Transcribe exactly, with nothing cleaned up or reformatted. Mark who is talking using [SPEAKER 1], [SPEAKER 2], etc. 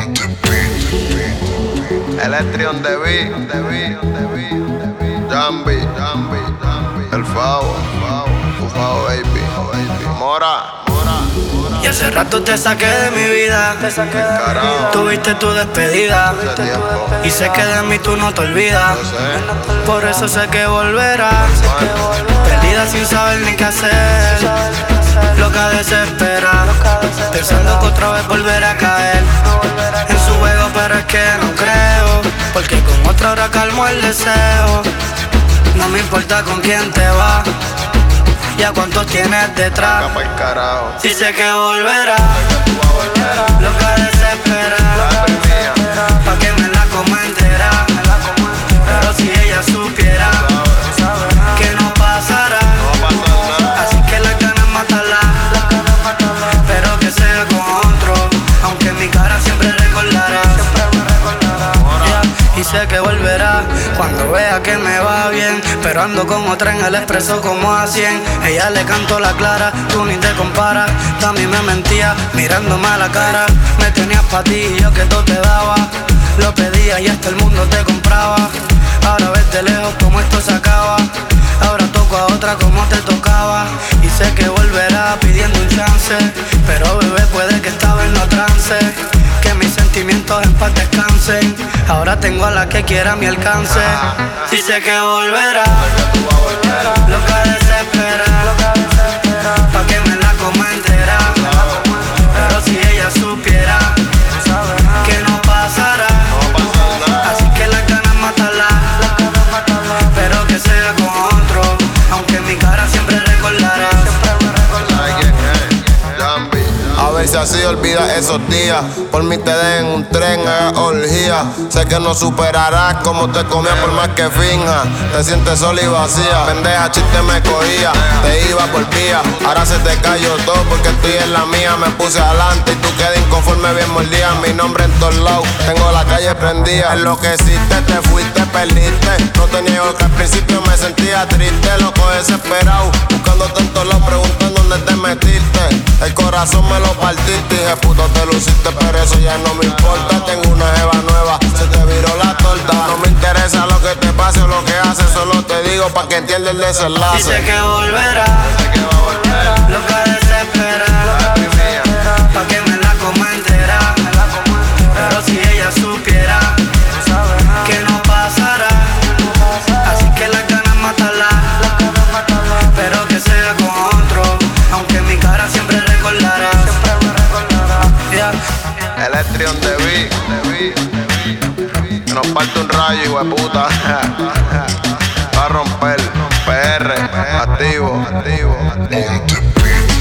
[SPEAKER 1] Electrion de B, Jambi, el Favo, Favo baby, Mora,
[SPEAKER 2] Y hace rato te saqué de mi vida, te saqué de
[SPEAKER 1] carajo,
[SPEAKER 2] tuviste tu despedida
[SPEAKER 1] hace tiempo,
[SPEAKER 2] y sé que de mí tú no te olvidas.
[SPEAKER 1] yo sé,
[SPEAKER 2] Por eso sé que volverás, perdida sin saber ni qué hacer, loca desespera, pensando que otra vez volverá a caer en su juego, pero es que no creo, porque con otra hora calmo el deseo. No me importa con quién te va y a cuántos tienes detrás.
[SPEAKER 1] acá pa'l carajo,
[SPEAKER 2] Si sé que volverá,
[SPEAKER 1] tú vas a volver,
[SPEAKER 2] loca desespera,
[SPEAKER 1] la mía,
[SPEAKER 2] pa' que me la coma entera. Pero si ella supiera que no pasará,
[SPEAKER 1] no va a pasar nada,
[SPEAKER 2] así que las ganas matarla, pero que sea con otro, aunque mi cara siempre recordará. Yeah, y sé que volverá cuando vea que me va bien, pero ando con otra en el expreso como a cien. Ella le canto la clara, tú ni te comparas. También me mentía mirándome a la cara. Me tenías pa' ti y yo que todo te daba. Lo pedía y hasta el mundo te compraba. Ahora ves de lejos como esto se acaba. Ahora toco a otra como te tocaba. Y sé que volverá pidiendo un chance, pero bebé puede que estaba en los trance. Que mis sentimientos en paz descansen. Ahora tengo a la que quiera a mi alcance. Si sé que volverá,
[SPEAKER 1] tú vas a volver,
[SPEAKER 2] loca desespera, pa' que me la coma entera. Pero si ella supiera que no pasará,
[SPEAKER 1] no va a pasar nada,
[SPEAKER 2] así que las ganas matarla, pero que sea con otro, aunque mi cara siempre recordará.
[SPEAKER 1] ¿sabes quién es? Jambi, a ver si así olvidas esos días. Por mí te den un tren, haga orgía. Sé que no superarás como te comía por más que finja. Te sientes sola y vacía. Pendeja, chiste me cogía. Te iba por vía. Ahora se te cayó todo porque estoy en la mía. Me puse adelante y tú quedas inconforme bien mordida. Mi nombre en todos lados. Tengo la calle prendida. Enloqueciste, te fuiste, perdiste. No te niego que al principio me sentía triste. Loco desesperado. Buscando tantos lados, preguntando dónde te metiste. El corazón me lo partiste. Dije, puto, te luciste, pero eso ya no me importa. Tengo una jeva nueva, se te viró la torta. No me interesa lo que te pase o lo que haces, solo te digo pa' que entiendas el desenlace.
[SPEAKER 2] Y sé que volverá,
[SPEAKER 1] Sé que va a volver,
[SPEAKER 2] loca desespera,
[SPEAKER 1] mía,
[SPEAKER 2] pa' que me la coma entera. Pero si ella supiera que no pasará, así que las ganas matarla, pero que sea con otro, aunque mi cara siempre recordará. Yeah.
[SPEAKER 1] Electrion de B, que nos parte un rayo, hijo de puta. Va a romper, P R, activo, activo.